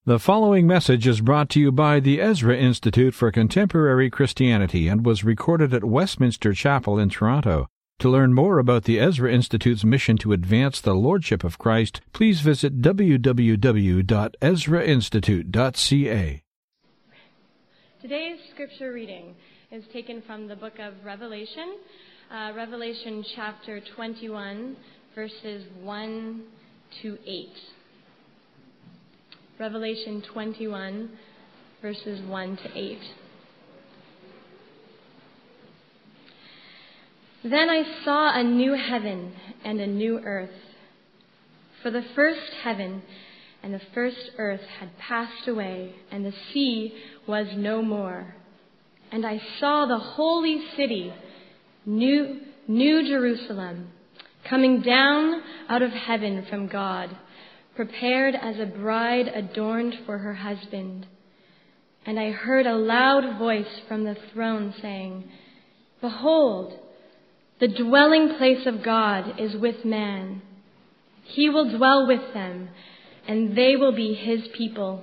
The following message is brought to you by the Ezra Institute for Contemporary Christianity and was recorded at Westminster Chapel in Toronto. To learn more about the Ezra Institute's mission to advance the Lordship of Christ, please visit www.ezrainstitute.ca. Today's scripture reading is taken from the book of Revelation, Revelation chapter 21, verses 1 to 8. Revelation 21, verses 1 to 8. Then I saw a new heaven and a new earth. For the first heaven and the first earth had passed away, and the sea was no more. And I saw the holy city, New Jerusalem, coming down out of heaven from God, prepared as a bride adorned for her husband. And I heard a loud voice from the throne saying, "Behold, the dwelling place of God is with man. He will dwell with them, and they will be his people.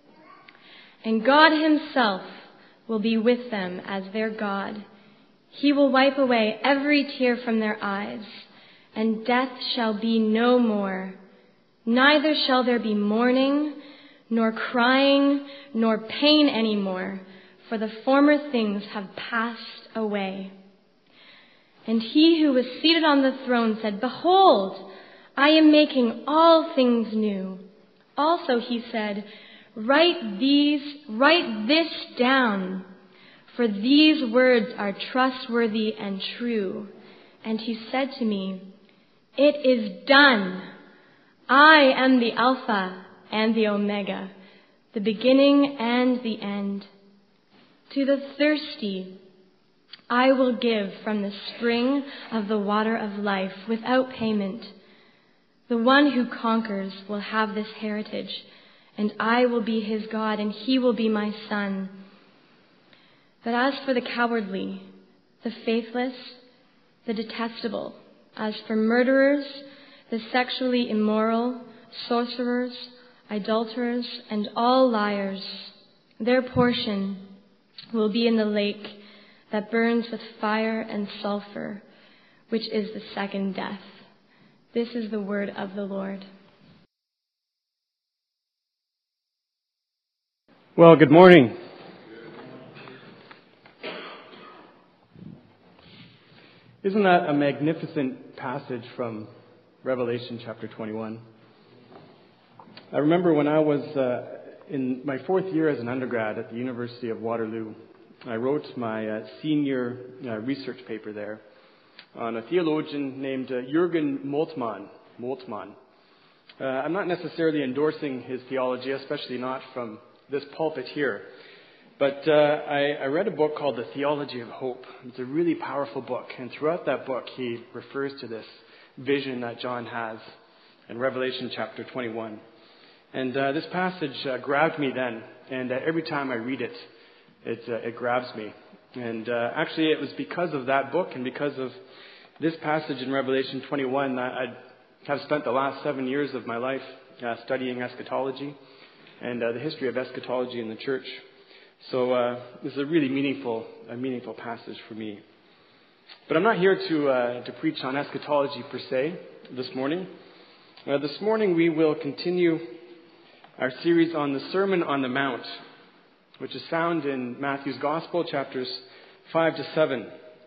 And God himself will be with them as their God. He will wipe away every tear from their eyes, and death shall be no more. Neither shall there be mourning, nor crying, nor pain anymore, for the former things have passed away." And he who was seated on the throne said, "Behold, I am making all things new." Also he said, Write this down, for these words are trustworthy and true." And he said to me, "It is done. I am the Alpha and the Omega, the beginning and the end. To the thirsty I will give from the spring of the water of life without payment. The one who conquers will have this heritage, and I will be his God, and he will be my son. But as for the cowardly, the faithless, the detestable, as for murderers, the sexually immoral, sorcerers, idolaters, and all liars, their portion will be in the lake that burns with fire and sulfur, which is the second death. This is the word of the Lord. Well, good morning. Isn't that a magnificent passage from Revelation chapter 21? I remember when I was in my fourth year as an undergrad at the University of Waterloo, I wrote my senior research paper there on a theologian named Jürgen Moltmann. I'm not necessarily endorsing his theology, especially not from this pulpit here. But I read a book called The Theology of Hope. It's a really powerful book. And throughout that book, he refers to this vision that John has in Revelation chapter 21. And this passage grabbed me then. And every time I read it, it grabs me. And actually, it was because of that book and because of this passage in Revelation 21 that I have spent the last 7 years of my life studying eschatology and the history of eschatology in the church. So this is a really meaningful passage for me. But I'm not here to preach on eschatology per se this morning. This morning we will continue our series on the Sermon on the Mount, which is found in Matthew's Gospel, chapters 5 to 7.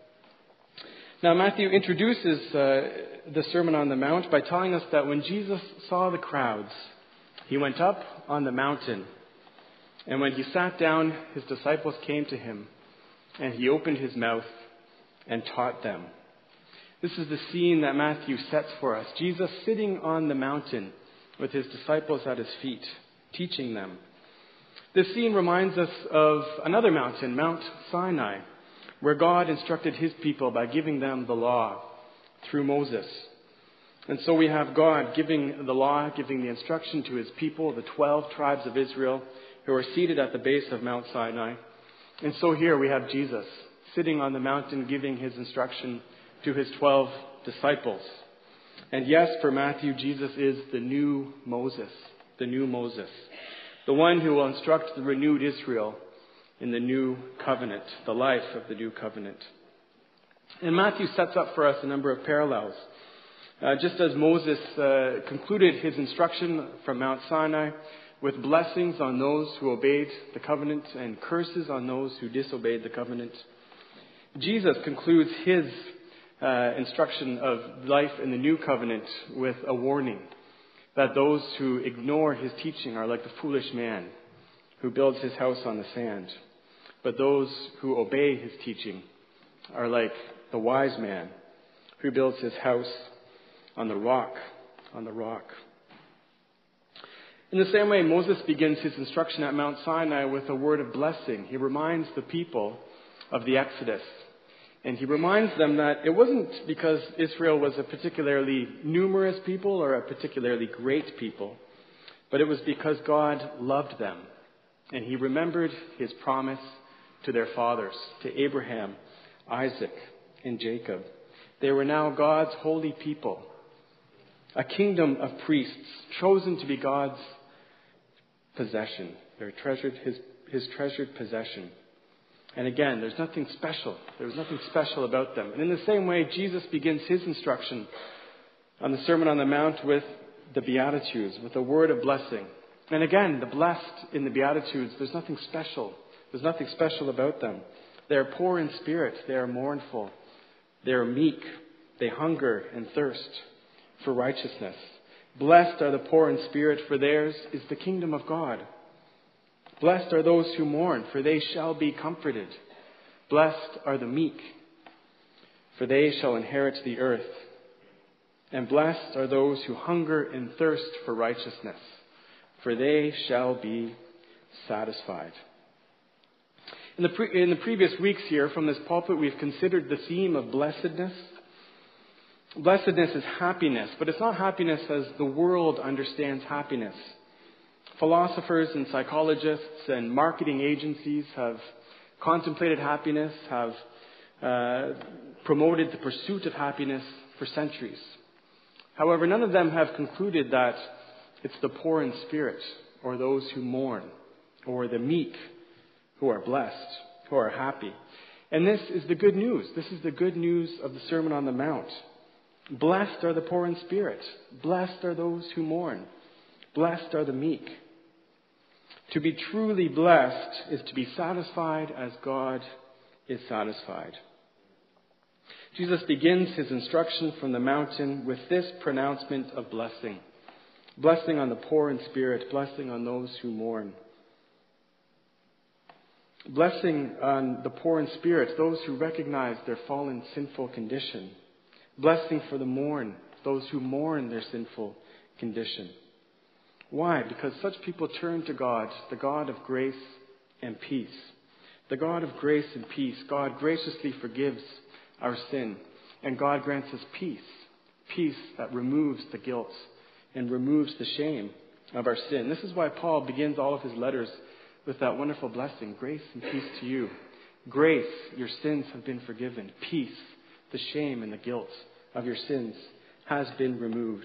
Now, Matthew introduces the Sermon on the Mount by telling us that when Jesus saw the crowds, he went up on the mountain. And when he sat down, his disciples came to him, and he opened his mouth and taught them. This is the scene that Matthew sets for us. Jesus sitting on the mountain with his disciples at his feet, teaching them. This scene reminds us of another mountain, Mount Sinai, where God instructed his people by giving them the law through Moses. And so we have God giving the law, giving the instruction to his people, the 12 tribes of Israel, who are seated at the base of Mount Sinai. And so here we have Jesus sitting on the mountain giving his instruction to his 12 disciples. And yes, for Matthew, Jesus is the new Moses. the one who will instruct the renewed Israel in the new covenant, the life of the new covenant. And Matthew sets up for us a number of parallels. Just as Moses concluded his instruction from Mount Sinai with blessings on those who obeyed the covenant and curses on those who disobeyed the covenant, Jesus concludes his instruction of life in the new covenant with a warning that those who ignore his teaching are like the foolish man who builds his house on the sand. But those who obey his teaching are like the wise man who builds his house on the rock, In the same way, Moses begins his instruction at Mount Sinai with a word of blessing. He reminds the people of the Exodus. And he reminds them that it wasn't because Israel was a particularly numerous people or a particularly great people, but it was because God loved them. And he remembered his promise to their fathers, to Abraham, Isaac, and Jacob. They were now God's holy people, a kingdom of priests chosen to be God's possession, his treasured possession. And again, there's nothing special. There was nothing special about them. And in the same way, Jesus begins his instruction on the Sermon on the Mount with the Beatitudes, with a word of blessing. And again, the blessed in the Beatitudes, there's nothing special. There's nothing special about them. They are poor in spirit. They are mournful. They are meek. They hunger and thirst for righteousness. Blessed are the poor in spirit, for theirs is the kingdom of God. Blessed are those who mourn, for they shall be comforted. Blessed are the meek, for they shall inherit the earth. And blessed are those who hunger and thirst for righteousness, for they shall be satisfied. In the previous weeks here from this pulpit, we've considered the theme of blessedness. Blessedness is happiness, but it's not happiness as the world understands happiness. Philosophers and psychologists and marketing agencies have contemplated happiness, have promoted the pursuit of happiness for centuries. However, none of them have concluded that it's the poor in spirit, or those who mourn, or the meek who are blessed, who are happy. And this is the good news. This is the good news of the Sermon on the Mount. Blessed are the poor in spirit. Blessed are those who mourn. Blessed are the meek. To be truly blessed is to be satisfied as God is satisfied. Jesus begins his instruction from the mountain with this pronouncement of blessing. Blessing on the poor in spirit, blessing on those who mourn. Blessing on the poor in spirit, those who recognize their fallen, sinful condition. Blessing for the mourn, those who mourn their sinful condition. Why? Because such people turn to God, the God of grace and peace. The God of grace and peace. God graciously forgives our sin, and God grants us peace. Peace that removes the guilt and removes the shame of our sin. This is why Paul begins all of his letters with that wonderful blessing. Grace and peace to you. Grace, your sins have been forgiven. Peace, the shame and the guilt of your sins has been removed.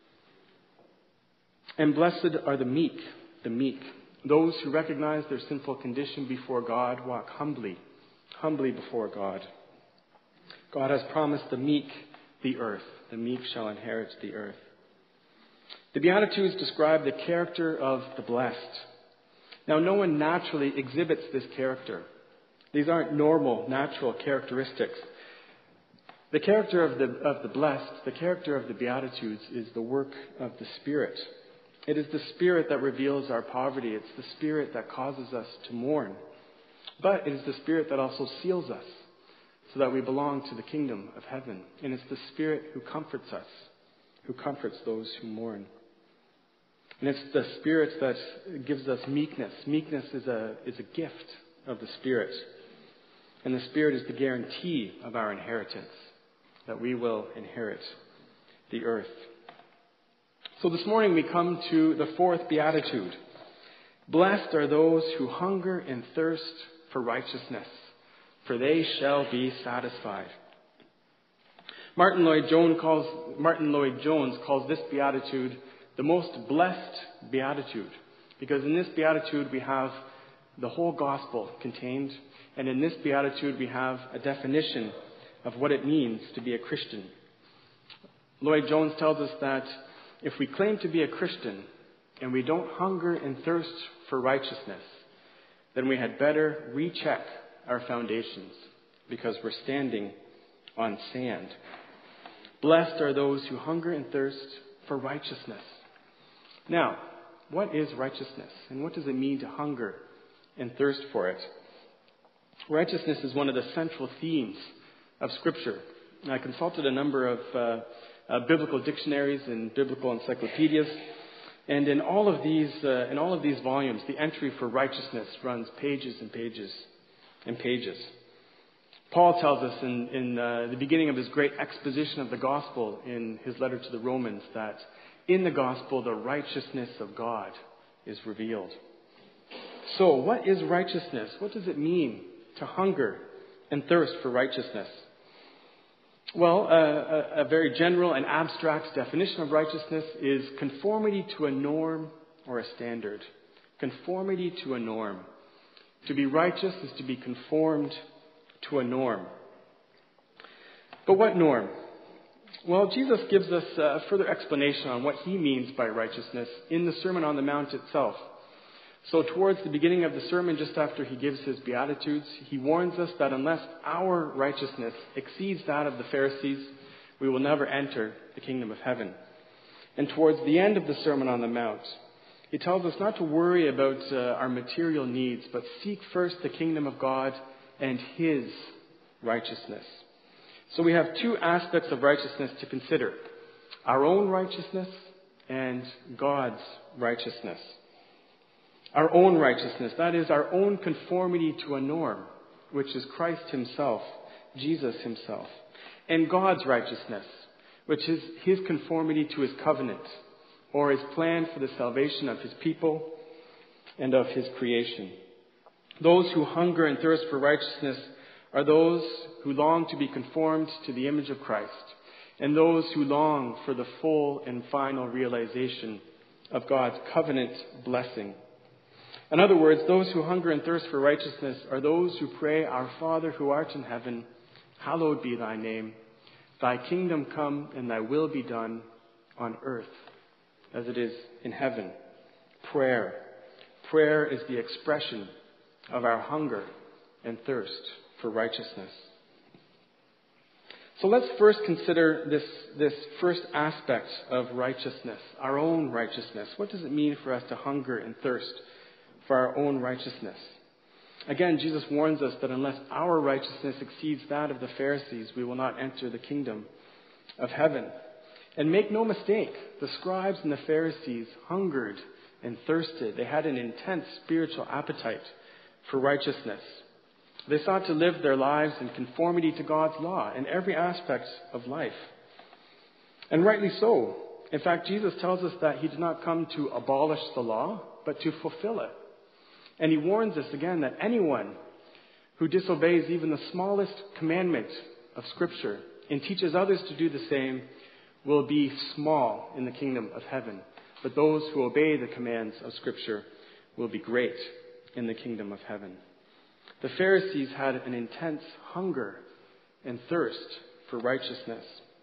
And blessed are the meek, those who recognize their sinful condition before God, walk humbly before God. God has promised the meek the earth. The meek shall inherit the earth. The Beatitudes describe the character of the blessed. Now, no one naturally exhibits this character. These aren't normal, natural characteristics. The character of the blessed, the character of the Beatitudes is the work of the Spirit. It is the Spirit that reveals our poverty. It's the Spirit that causes us to mourn. But it is the Spirit that also seals us so that we belong to the kingdom of heaven. And it's the Spirit who comforts us, who comforts those who mourn. And it's the Spirit that gives us meekness. Meekness is a gift of the Spirit. And the Spirit is the guarantee of our inheritance, that we will inherit the earth. So this morning we come to the fourth Beatitude. Blessed are those who hunger and thirst for righteousness, for they shall be satisfied. Martin Lloyd-Jones calls this Beatitude the most blessed Beatitude. Because in this beatitude we have the whole gospel contained, and in this beatitude we have a definition of what it means to be a Christian. Lloyd Jones tells us that if we claim to be a Christian and we don't hunger and thirst for righteousness, then we had better recheck our foundations, because we're standing on sand. Blessed are those who hunger and thirst for righteousness. Now, what is righteousness, and what does it mean to hunger and thirst for it? Righteousness is one of the central themes of Scripture. I consulted a number of biblical dictionaries and biblical encyclopedias, and in all of these volumes, the entry for righteousness runs pages and pages and pages. Paul tells us in the beginning of his great exposition of the gospel in his letter to the Romans that in the gospel the righteousness of God is revealed. So, what is righteousness? What does it mean to hunger and thirst for righteousness? Well, a very general and abstract definition of righteousness is conformity to a norm or a standard. Conformity to a norm. To be righteous is to be conformed to a norm. But what norm? Well, Jesus gives us a further explanation on what he means by righteousness in the Sermon on the Mount itself. So towards the beginning of the sermon, just after he gives his Beatitudes, he warns us that unless our righteousness exceeds that of the Pharisees, we will never enter the kingdom of heaven. And towards the end of the Sermon on the Mount, he tells us not to worry about our material needs, but seek first the kingdom of God and his righteousness. So we have two aspects of righteousness to consider: our own righteousness and God's righteousness. Our own righteousness, that is, our own conformity to a norm, which is Christ himself, Jesus himself. And God's righteousness, which is his conformity to his covenant, or his plan for the salvation of his people and of his creation. Those who hunger and thirst for righteousness are those who long to be conformed to the image of Christ, and those who long for the full and final realization of God's covenant blessing. In other words, those who hunger and thirst for righteousness are those who pray, "Our Father who art in heaven, hallowed be thy name. Thy kingdom come and thy will be done on earth as it is in heaven." Prayer. Prayer is the expression of our hunger and thirst for righteousness. So let's first consider this first aspect of righteousness, our own righteousness. What does it mean for us to hunger and thirst for our own righteousness? Again, Jesus warns us that unless our righteousness exceeds that of the Pharisees, we will not enter the kingdom of heaven. And make no mistake, the scribes and the Pharisees hungered and thirsted. They had an intense spiritual appetite for righteousness. They sought to live their lives in conformity to God's law in every aspect of life. And rightly so. In fact, Jesus tells us that he did not come to abolish the law, but to fulfill it. And he warns us again that anyone who disobeys even the smallest commandment of Scripture and teaches others to do the same will be small in the kingdom of heaven. But those who obey the commands of Scripture will be great in the kingdom of heaven. The Pharisees had an intense hunger and thirst for righteousness.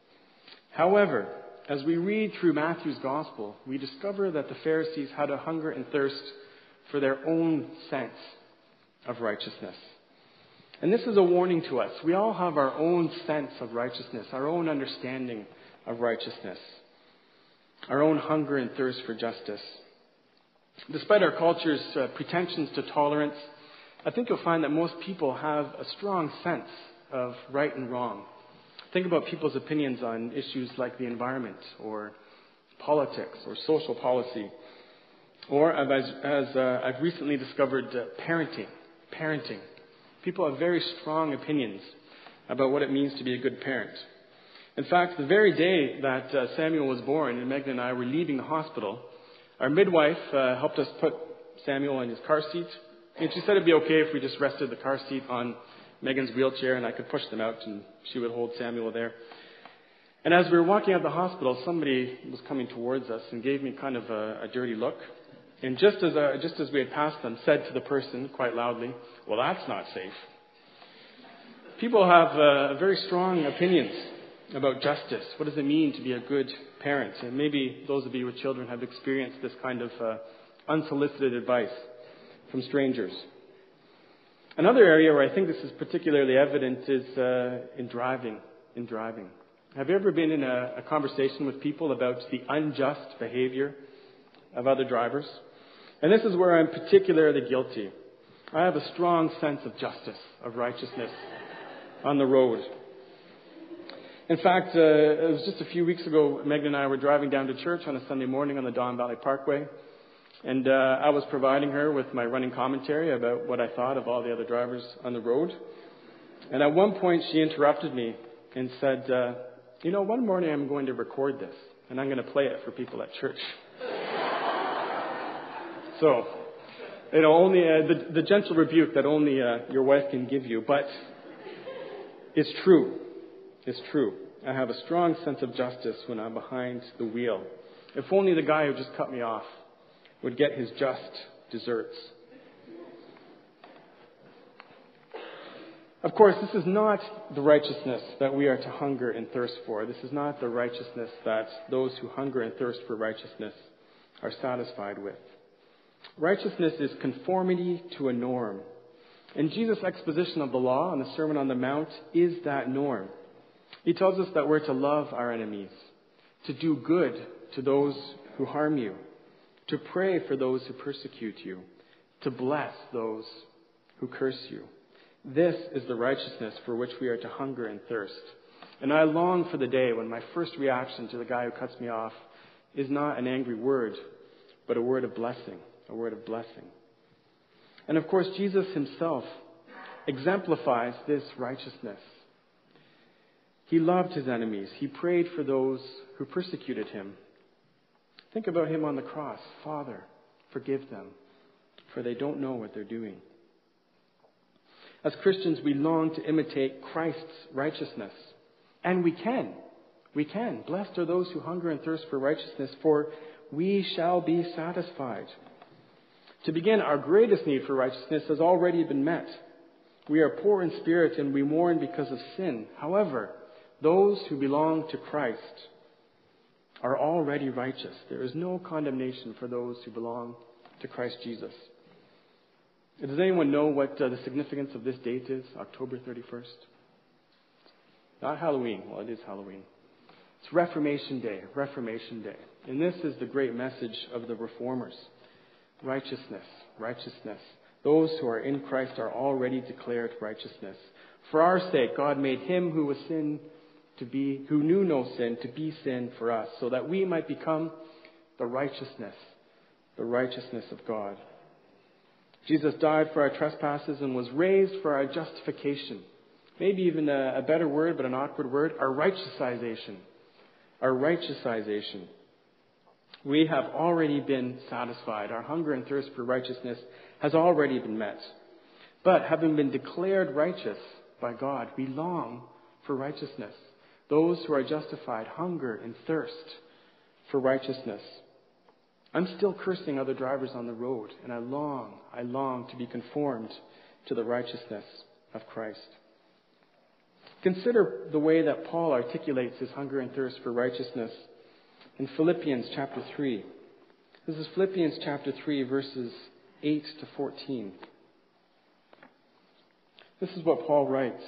However, as we read through Matthew's Gospel, we discover that the Pharisees had a hunger and thirst for their own sense of righteousness. And this is a warning to us. We all have our own sense of righteousness, our own understanding of righteousness, our own hunger and thirst for justice. Despite our culture's pretensions to tolerance, I think you'll find that most people have a strong sense of right and wrong. Think about people's opinions on issues like the environment or politics or social policy. Or, as I've recently discovered, parenting. People have very strong opinions about what it means to be a good parent. In fact, the very day that Samuel was born and Megan and I were leaving the hospital, our midwife helped us put Samuel in his car seat. And she said it'd be okay if we just rested the car seat on Megan's wheelchair and I could push them out and she would hold Samuel there. And as we were walking out of the hospital, somebody was coming towards us and gave me kind of a dirty look. And just as we had passed them, said to the person quite loudly, "Well, that's not safe." People have very strong opinions about justice. What does it mean to be a good parent? And maybe those of you with children have experienced this kind of unsolicited advice from strangers. Another area where I think this is particularly evident is in driving. Have you ever been in a conversation with people about the unjust behavior of other drivers? And this is where I'm particularly guilty. I have a strong sense of justice, of righteousness on the road. In fact, it was just a few weeks ago, Megan and I were driving down to church on a Sunday morning on the Don Valley Parkway. And I was providing her with my running commentary about what I thought of all the other drivers on the road. And at one point she interrupted me and said, one morning I'm going to record this and I'm going to play it for people at church. So, only the gentle rebuke that only your wife can give you. But it's true. It's true. I have a strong sense of justice when I'm behind the wheel. If only the guy who just cut me off would get his just deserts. Of course, this is not the righteousness that we are to hunger and thirst for. This is not the righteousness that those who hunger and thirst for righteousness are satisfied with. Righteousness is conformity to a norm. And Jesus' exposition of the law on the Sermon on the Mount is that norm. He tells us that we're to love our enemies, to do good to those who harm you, to pray for those who persecute you, to bless those who curse you. This is the righteousness for which we are to hunger and thirst. And I long for the day when my first reaction to the guy who cuts me off is not an angry word, but a word of blessing, a word of blessing. And of course, Jesus himself exemplifies this righteousness. He loved his enemies. He prayed for those who persecuted him. Think about him on the cross. Father, forgive them, for they don't know what they're doing. As Christians, we long to imitate Christ's righteousness. And we can. We can. Blessed are those who hunger and thirst for righteousness, for we shall be satisfied. To begin, our greatest need for righteousness has already been met. We are poor in spirit and we mourn because of sin. However, those who belong to Christ are already righteous. There is no condemnation for those who belong to Christ Jesus. Does anyone know what the significance of this date is, October 31st? Not Halloween. Well, it is Halloween. It's Reformation Day, Reformation Day. And this is the great message of the Reformers. Righteousness, righteousness. Those who are in Christ are already declared righteousness. For our sake, God made him who was sin who knew no sin, to be sin for us, so that we might become the righteousness of God. Jesus died for our trespasses and was raised for our justification. Maybe even a better word, but an awkward word, our righteousization. Our righteousization. We have already been satisfied. Our hunger and thirst for righteousness has already been met. But having been declared righteous by God, we long for righteousness. Those who are justified hunger and thirst for righteousness. I'm still cursing other drivers on the road, and I long to be conformed to the righteousness of Christ. Consider the way that Paul articulates his hunger and thirst for righteousness in Philippians chapter 3. This is Philippians chapter 3, verses 8 to 14. This is what Paul writes.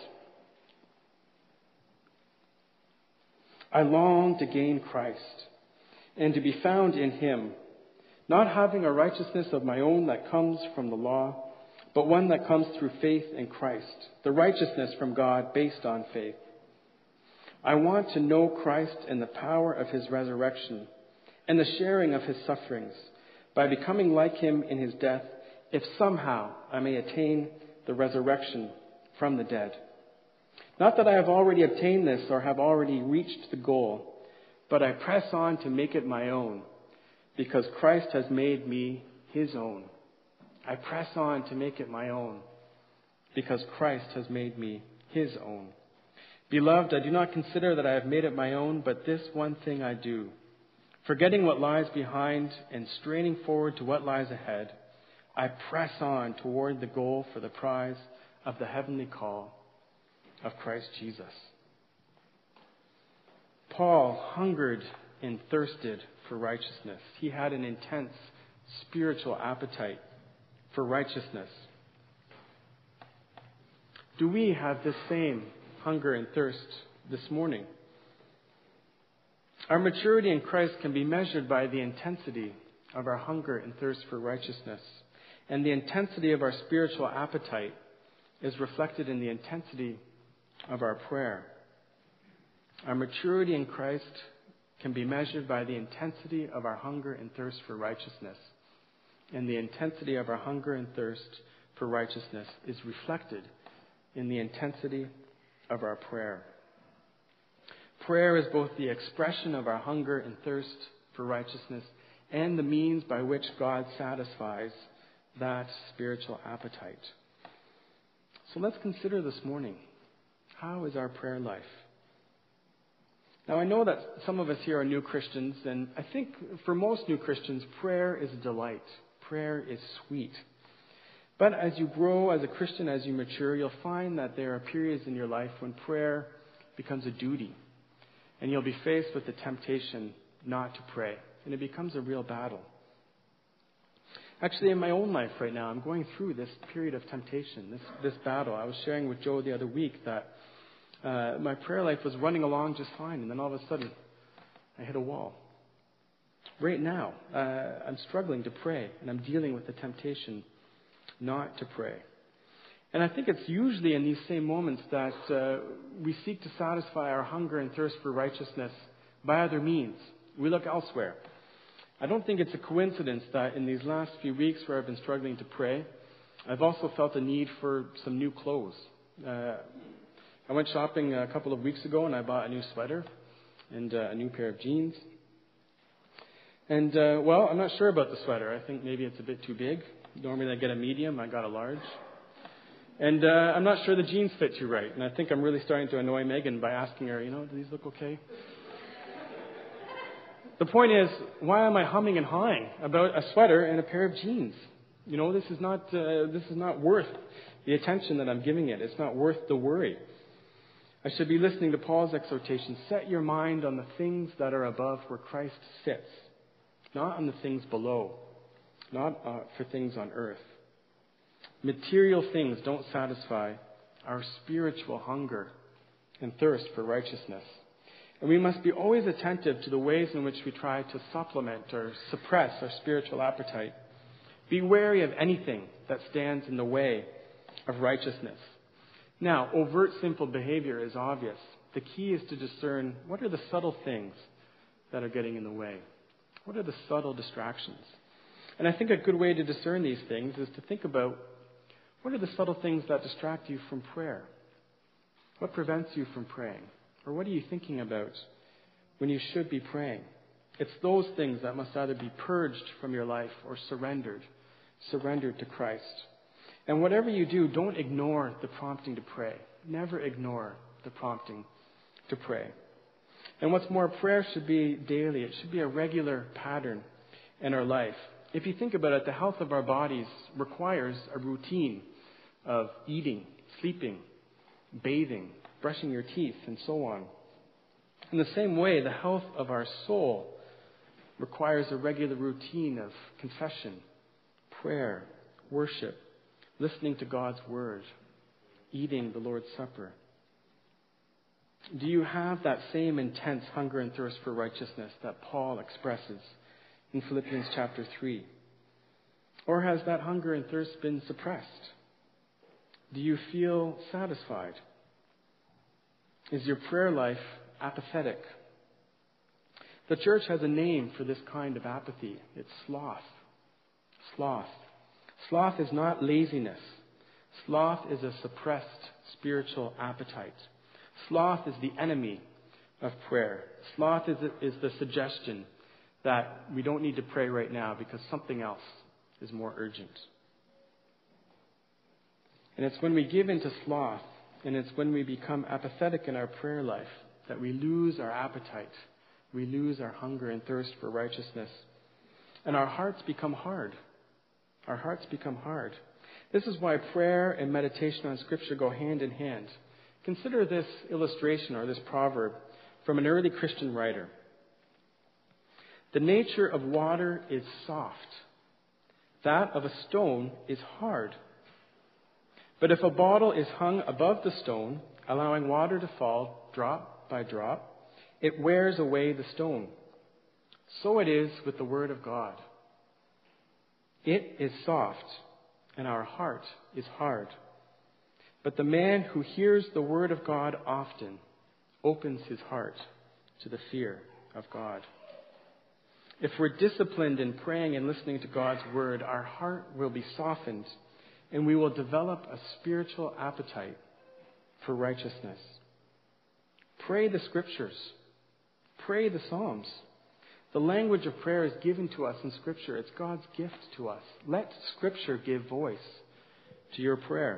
I long to gain Christ and to be found in him, not having a righteousness of my own that comes from the law, but one that comes through faith in Christ, the righteousness from God based on faith. I want to know Christ and the power of his resurrection and the sharing of his sufferings, by becoming like him in his death, if somehow I may attain the resurrection from the dead. Not that I have already obtained this or have already reached the goal, but I press on to make it my own, because Christ has made me his own. I press on to make it my own, because Christ has made me his own. Beloved, I do not consider that I have made it my own, but this one thing I do, Forgetting what lies behind and straining forward to what lies ahead, I press on toward the goal for the prize of the heavenly call of Christ Jesus. Paul hungered and thirsted for righteousness. He had an intense spiritual appetite for righteousness. Do we have this same hunger and thirst this morning? Our maturity in Christ can be measured by the intensity of our hunger and thirst for righteousness. And the intensity of our spiritual appetite is reflected in the intensity of our prayer. Our maturity in Christ can be measured by the intensity of our hunger and thirst for righteousness. And the intensity of our hunger and thirst for righteousness is reflected in the intensity of our prayer. Prayer is both the expression of our hunger and thirst for righteousness and the means by which God satisfies that spiritual appetite. So let's consider this morning, how is our prayer life? Now, I know that some of us here are new Christians, and I think for most new Christians, prayer is a delight. Prayer is sweet. But as you grow as a Christian, as you mature, you'll find that there are periods in your life when prayer becomes a duty. And you'll be faced with the temptation not to pray. And it becomes a real battle. Actually, in my own life right now, I'm going through this period of temptation, this battle. I was sharing with Joe the other week that my prayer life was running along just fine. And then all of a sudden, I hit a wall. Right now, I'm struggling to pray. And I'm dealing with the temptation not to pray. And I think it's usually in these same moments that we seek to satisfy our hunger and thirst for righteousness by other means. We look elsewhere. I don't think it's a coincidence that in these last few weeks where I've been struggling to pray, I've also felt a need for some new clothes. I went shopping a couple of weeks ago and I bought a new sweater and a new pair of jeans. And, well, I'm not sure about the sweater. I think maybe it's a bit too big. Normally I get a medium. I got a large. And I'm not sure the jeans fit you right. And I think I'm really starting to annoy Megan by asking her, do these look okay? The point is, why am I humming and hawing about a sweater and a pair of jeans? This is not worth the attention that I'm giving it. It's not worth the worry. I should be listening to Paul's exhortation. Set your mind on the things that are above where Christ sits, not on the things below, not for things on earth. Material things don't satisfy our spiritual hunger and thirst for righteousness. And we must be always attentive to the ways in which we try to supplement or suppress our spiritual appetite. Be wary of anything that stands in the way of righteousness. Now, overt sinful behavior is obvious. The key is to discern what are the subtle things that are getting in the way. What are the subtle distractions? And I think a good way to discern these things is to think about what are the subtle things that distract you from prayer? What prevents you from praying? Or what are you thinking about when you should be praying? It's those things that must either be purged from your life or surrendered to Christ. And whatever you do, don't ignore the prompting to pray. Never ignore the prompting to pray. And what's more, prayer should be daily. It should be a regular pattern in our life. If you think about it, the health of our bodies requires a routine of eating, sleeping, bathing, brushing your teeth, and so on. In the same way, the health of our soul requires a regular routine of confession, prayer, worship, listening to God's Word, eating the Lord's Supper. Do you have that same intense hunger and thirst for righteousness that Paul expresses in Philippians chapter 3? Or has that hunger and thirst been suppressed? Do you feel satisfied? Is your prayer life apathetic? The church has a name for this kind of apathy. It's sloth. Sloth. Sloth is not laziness. Sloth is a suppressed spiritual appetite. Sloth is the enemy of prayer. Sloth is the suggestion that we don't need to pray right now because something else is more urgent. And it's when we give into sloth, and it's when we become apathetic in our prayer life, that we lose our appetite We lose our hunger and thirst for righteousness. And our hearts become hard. Our hearts become hard. This is why prayer and meditation on Scripture go hand in hand. Consider this illustration or this proverb from an early Christian writer. The nature of water is soft. That of a stone is hard. But if a bottle is hung above the stone, allowing water to fall drop by drop, it wears away the stone. So it is with the Word of God. It is soft, and our heart is hard. But the man who hears the Word of God often opens his heart to the fear of God. If we're disciplined in praying and listening to God's Word, our heart will be softened, and we will develop a spiritual appetite for righteousness. Pray the Scriptures. Pray the Psalms. The language of prayer is given to us in Scripture. It's God's gift to us. Let Scripture give voice to your prayer.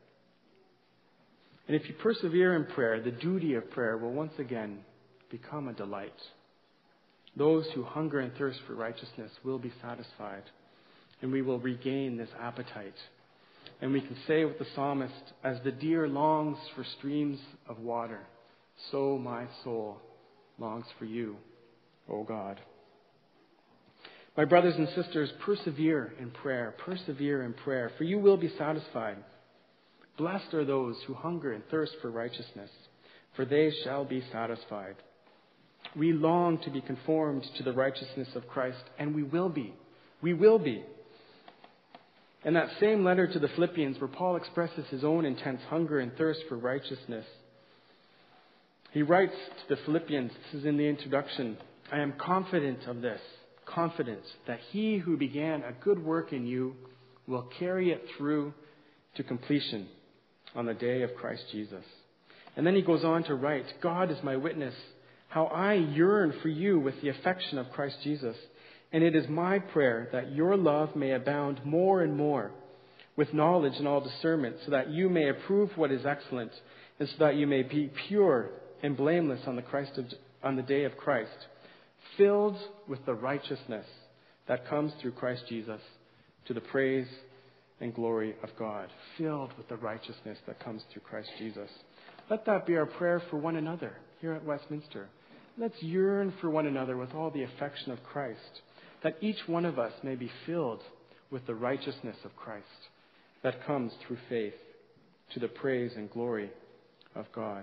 And if you persevere in prayer, the duty of prayer will once again become a delight. Those who hunger and thirst for righteousness will be satisfied, and we will regain this appetite. And we can say with the psalmist, as the deer longs for streams of water, so my soul longs for you, O God. My brothers and sisters, persevere in prayer. Persevere in prayer, for you will be satisfied. Blessed are those who hunger and thirst for righteousness, for they shall be satisfied. We long to be conformed to the righteousness of Christ, and we will be. We will be. In that same letter to the Philippians, where Paul expresses his own intense hunger and thirst for righteousness, he writes to the Philippians, this is in the introduction, I am confident of this, confident that he who began a good work in you will carry it through to completion on the day of Christ Jesus. And then he goes on to write, God is my witness, how I yearn for you with the affection of Christ Jesus. And it is my prayer that your love may abound more and more with knowledge and all discernment, so that you may approve what is excellent, and so that you may be pure and blameless on the day of Christ, filled with the righteousness that comes through Christ Jesus, to the praise and glory of God. Filled with the righteousness that comes through Christ Jesus. Let that be our prayer for one another here at Westminster. Let's yearn for one another with all the affection of Christ, that each one of us may be filled with the righteousness of Christ that comes through faith, to the praise and glory of God.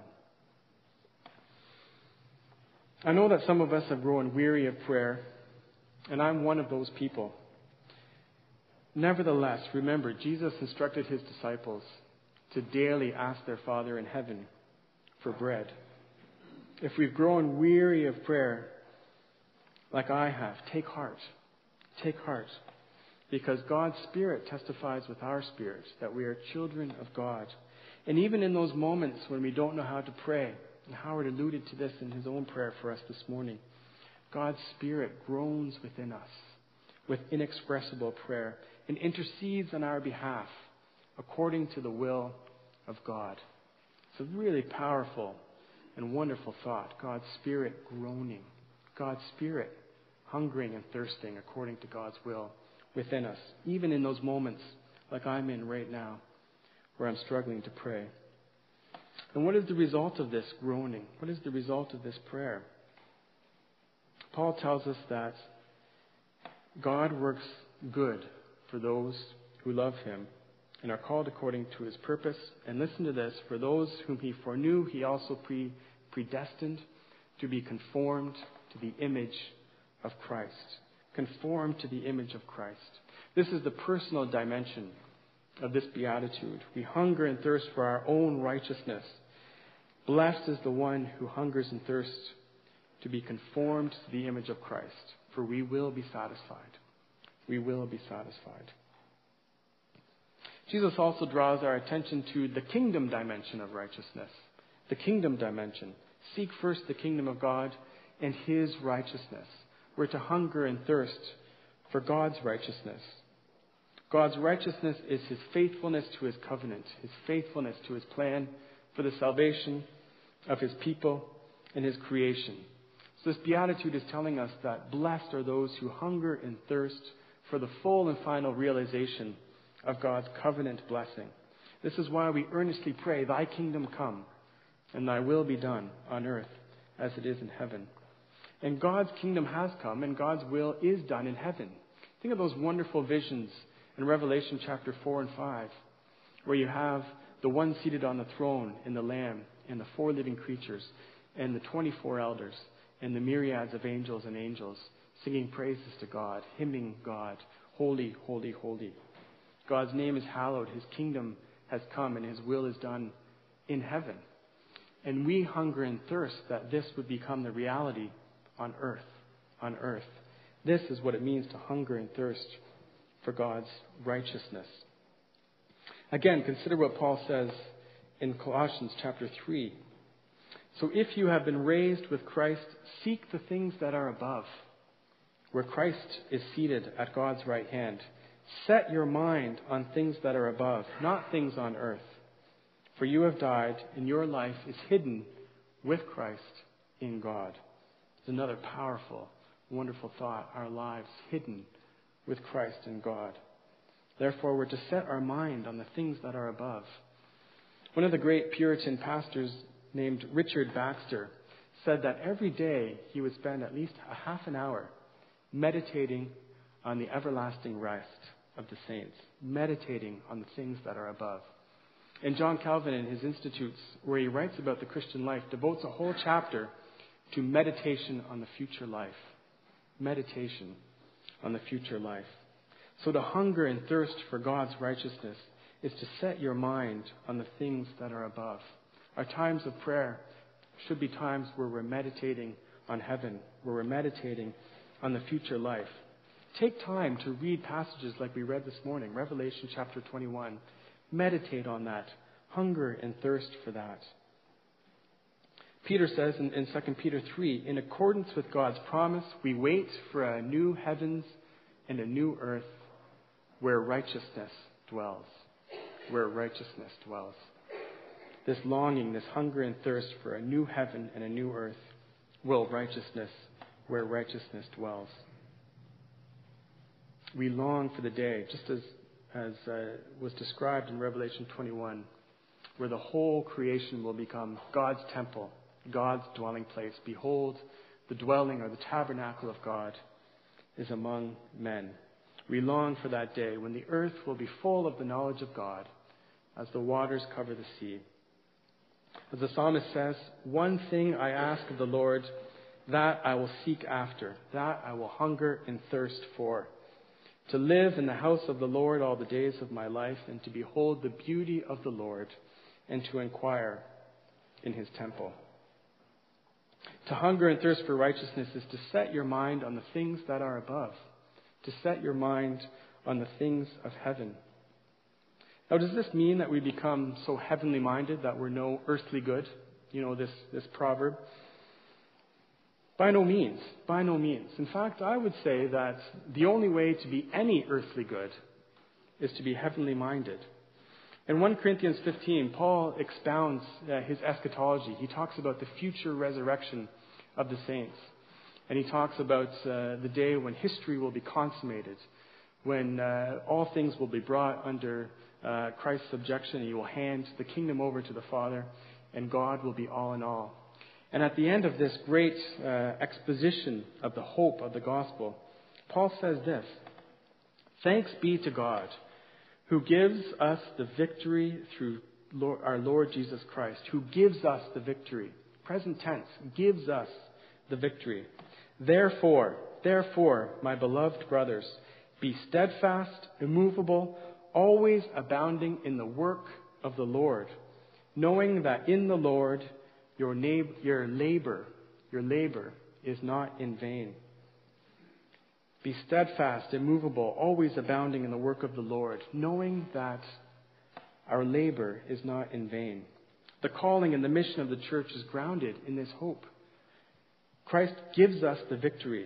I know that some of us have grown weary of prayer, and I'm one of those people. Nevertheless, remember, Jesus instructed his disciples to daily ask their Father in heaven for bread. If we've grown weary of prayer, like I have, take heart. Take heart. Because God's Spirit testifies with our spirit that we are children of God. And even in those moments when we don't know how to pray, and Howard alluded to this in his own prayer for us this morning, God's Spirit groans within us with inexpressible prayer and intercedes on our behalf according to the will of God. It's a really powerful and wonderful thought. God's Spirit groaning. God's Spirit hungering and thirsting according to God's will within us, even in those moments like I'm in right now where I'm struggling to pray. And what is the result of this groaning? What is the result of this prayer? Paul tells us that God works good for those who love him and are called according to his purpose. And listen to this, for those whom he foreknew, he also predestined to be conformed to the image of Christ. Conformed to the image of Christ. This is the personal dimension of this beatitude. We hunger and thirst for our own righteousness. Blessed is the one who hungers and thirsts to be conformed to the image of Christ, for we will be satisfied. We will be satisfied. Jesus also draws our attention to the kingdom dimension of righteousness. The kingdom dimension. Seek first the kingdom of God and his righteousness. We're to hunger and thirst for God's righteousness. God's righteousness is his faithfulness to his covenant, his faithfulness to his plan for the salvation of his people and his creation. So this beatitude is telling us that blessed are those who hunger and thirst for the full and final realization of God's covenant blessing. This is why we earnestly pray, "Thy kingdom come, and thy will be done on earth as it is in heaven." And God's kingdom has come, and God's will is done in heaven. Think of those wonderful visions in Revelation chapter 4 and 5, where you have the one seated on the throne and the Lamb and the 4 living creatures and the 24 elders and the myriads of angels and angels singing praises to God, hymning God, holy, holy, holy. God's name is hallowed, His kingdom has come, and His will is done in heaven. And we hunger and thirst that this would become the reality on earth. On earth. This is what it means to hunger and thirst for God's righteousness. Again, consider what Paul says in Colossians chapter 3. "So if you have been raised with Christ, seek the things that are above, where Christ is seated at God's right hand. Set your mind on things that are above, not things on earth. For you have died, and your life is hidden with Christ in God." It's another powerful, wonderful thought. Our lives hidden with Christ in God. Therefore, we're to set our mind on the things that are above. One of the great Puritan pastors named Richard Baxter said that every day he would spend at least a half an hour meditating on the everlasting rest of the saints, meditating on the things that are above. And John Calvin, in his Institutes, where he writes about the Christian life, devotes a whole chapter to meditation on the future life. Meditation on the future life. So to hunger and thirst for God's righteousness is to set your mind on the things that are above. Our times of prayer should be times where we're meditating on heaven, where we're meditating on the future life. Take time to read passages like we read this morning, Revelation chapter 21. Meditate on that. Hunger and thirst for that. Peter says in 2 Peter 3, "In accordance with God's promise, we wait for a new heavens and a new earth where righteousness dwells." Where righteousness dwells. This longing, this hunger and thirst for a new heaven and a new earth, where righteousness dwells. We long for the day, just as was described in Revelation 21, where the whole creation will become God's temple, God's dwelling place. Behold, the dwelling or the tabernacle of God is among men. We long for that day when the earth will be full of the knowledge of God as the waters cover the sea. As the psalmist says, "One thing I ask of the Lord, that I will seek after, that I will hunger and thirst for, to live in the house of the Lord all the days of my life, and to behold the beauty of the Lord, and to inquire in His temple." To hunger and thirst for righteousness is to set your mind on the things that are above, to set your mind on the things of heaven. Now, does this mean that we become so heavenly minded that we're no earthly good? You know, this proverb? By no means. By no means. In fact, I would say that the only way to be any earthly good is to be heavenly minded. In 1 Corinthians 15, Paul expounds his eschatology. He talks about the future resurrection of the saints. And he talks about the day when history will be consummated, when all things will be brought under Christ's subjection, and He will hand the kingdom over to the Father, and God will be all in all. And at the end of this great exposition of the hope of the gospel, Paul says this: "Thanks be to God, who gives us the victory through our Lord Jesus Christ," who gives us the victory. Present tense, gives us the victory. Therefore, my beloved brothers, be steadfast, immovable, always abounding in the work of the Lord, knowing that in the Lord your labor is not in vain. Be steadfast, immovable, always abounding in the work of the Lord, knowing that our labor is not in vain. The calling and the mission of the church is grounded in this hope. Christ gives us the victory.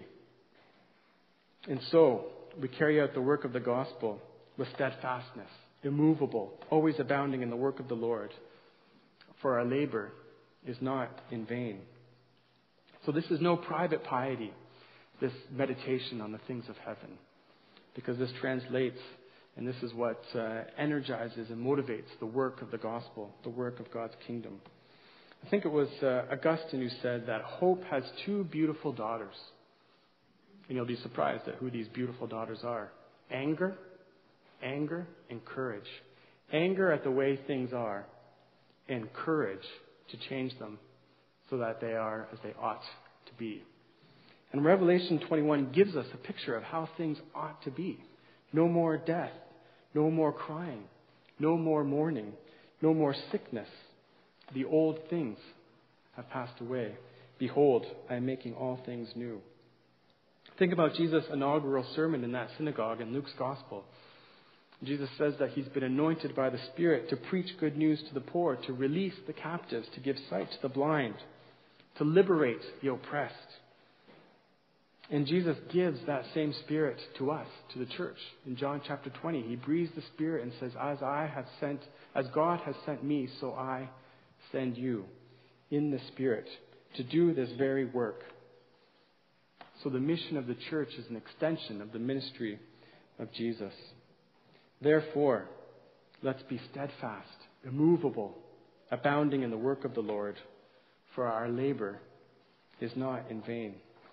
And so, we carry out the work of the gospel with steadfastness, immovable, always abounding in the work of the Lord. For our labor is not in vain. So this is no private piety, this meditation on the things of heaven, because this translates, and this is what energizes and motivates the work of the gospel, the work of God's kingdom. I think it was Augustine who said that hope has two beautiful daughters. And you'll be surprised at who these beautiful daughters are. Anger, and courage. Anger at the way things are, and courage to change them so that they are as they ought to be. And Revelation 21 gives us a picture of how things ought to be. No more death, no more crying, no more mourning, no more sickness. The old things have passed away. Behold, I am making all things new. Think about Jesus' inaugural sermon in that synagogue in Luke's Gospel. Jesus says that he's been anointed by the Spirit to preach good news to the poor, to release the captives, to give sight to the blind, to liberate the oppressed. And Jesus gives that same Spirit to us, to the church. In John chapter 20, he breathes the Spirit and says, as God has sent me, so I send you in the Spirit to do this very work. So the mission of the church is an extension of the ministry of Jesus. Therefore, let's be steadfast, immovable, abounding in the work of the Lord, for our labor is not in vain.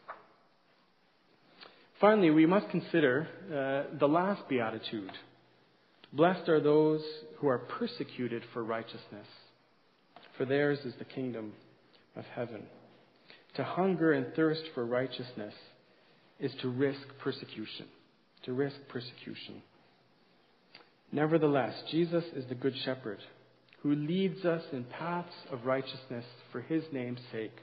Finally, we must consider the last beatitude. Blessed are those who are persecuted for righteousness, for theirs is the kingdom of heaven. To hunger and thirst for righteousness is to risk persecution. To risk persecution. Nevertheless, Jesus is the Good Shepherd who leads us in paths of righteousness for his name's sake.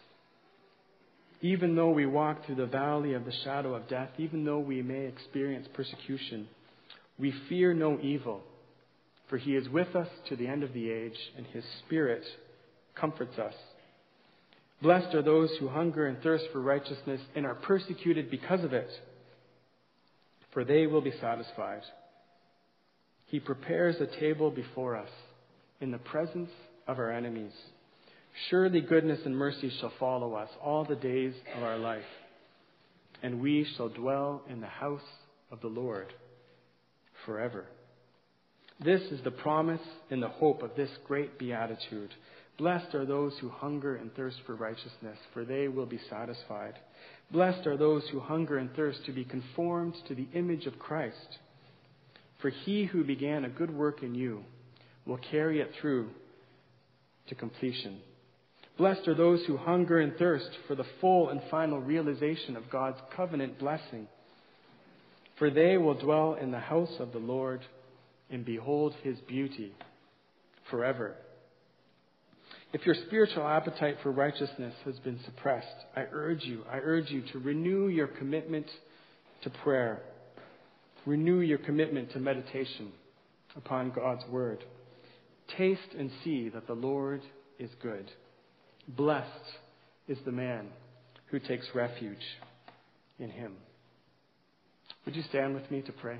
Even though we walk through the valley of the shadow of death, even though we may experience persecution, we fear no evil, for he is with us to the end of the age, and his Spirit comforts us. Blessed are those who hunger and thirst for righteousness and are persecuted because of it, for they will be satisfied. He prepares a table before us in the presence of our enemies. Surely goodness and mercy shall follow us all the days of our life, and we shall dwell in the house of the Lord forever. This is the promise and the hope of this great beatitude. Blessed are those who hunger and thirst for righteousness, for they will be satisfied. Blessed are those who hunger and thirst to be conformed to the image of Christ. For he who began a good work in you will carry it through to completion. Blessed are those who hunger and thirst for the full and final realization of God's covenant blessing. For they will dwell in the house of the Lord and behold his beauty forever. If your spiritual appetite for righteousness has been suppressed, I urge you to renew your commitment to prayer. Renew your commitment to meditation upon God's word. Taste and see that the Lord is good. Blessed is the man who takes refuge in him. Would you stand with me to pray?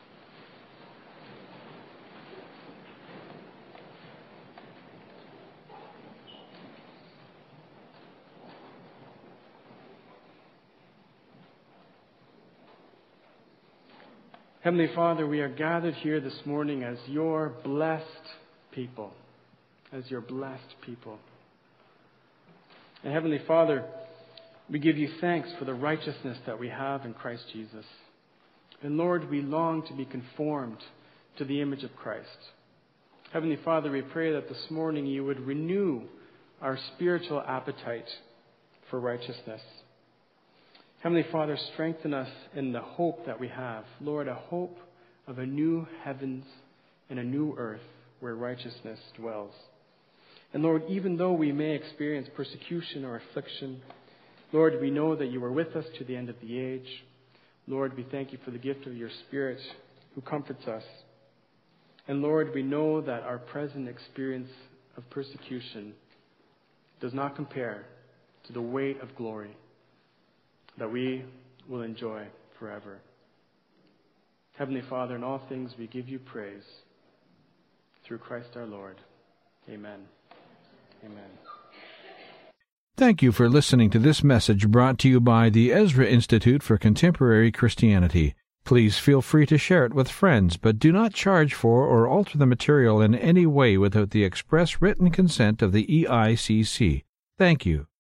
Heavenly Father, we are gathered here this morning as your blessed people. As your blessed people. And Heavenly Father, we give you thanks for the righteousness that we have in Christ Jesus. And Lord, we long to be conformed to the image of Christ. Heavenly Father, we pray that this morning you would renew our spiritual appetite for righteousness. Heavenly Father, strengthen us in the hope that we have. Lord, a hope of a new heavens and a new earth where righteousness dwells. And Lord, even though we may experience persecution or affliction, Lord, we know that you are with us to the end of the age. Lord, we thank you for the gift of your Spirit who comforts us. And Lord, we know that our present experience of persecution does not compare to the weight of glory that we will enjoy forever. Heavenly Father, in all things we give you praise through Christ our Lord. Amen. Amen. Thank you for listening to this message brought to you by the Ezra Institute for Contemporary Christianity. Please feel free to share it with friends, but do not charge for or alter the material in any way without the express written consent of the EICC. Thank you.